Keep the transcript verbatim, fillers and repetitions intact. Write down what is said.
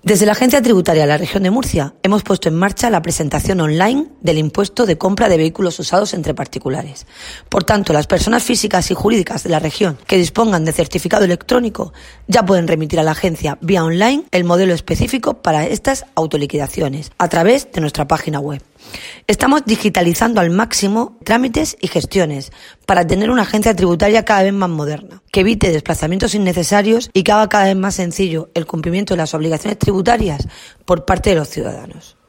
Desde la Agencia Tributaria de la Región de Murcia hemos puesto en marcha la presentación online del impuesto de compra de vehículos usados entre particulares. Por tanto, las personas físicas y jurídicas de la región que dispongan de certificado electrónico ya pueden remitir a la agencia vía online el modelo específico para estas autoliquidaciones a través de nuestra página web. Estamos digitalizando al máximo trámites y gestiones para tener una agencia tributaria cada vez más moderna, que evite desplazamientos innecesarios y que haga cada vez más sencillo el cumplimiento de las obligaciones tributarias por parte de los ciudadanos.